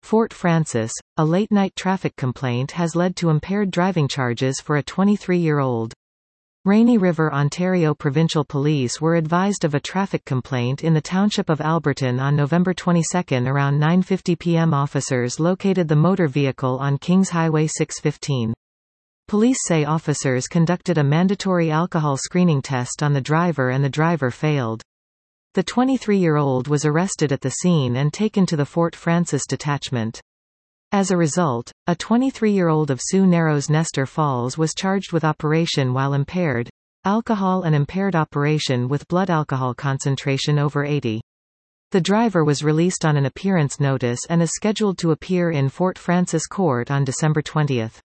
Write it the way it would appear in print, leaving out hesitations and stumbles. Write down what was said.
Fort Frances, a late-night traffic complaint has led to impaired driving charges for a 23-year-old. Rainy River, Ontario Provincial Police were advised of a traffic complaint in the township of Alberton on November 22 around 9:50 p.m. Officers located the motor vehicle on Kings Highway 615. Police say officers conducted a mandatory alcohol screening test on the driver and the driver failed. The 23-year-old was arrested at the scene and taken to the Fort Frances detachment. As a result, a 23-year-old of Sioux Narrows Nestor Falls was charged with operation while impaired, alcohol and impaired operation with blood alcohol concentration over 80. The driver was released on an appearance notice and is scheduled to appear in Fort Frances Court on December 20.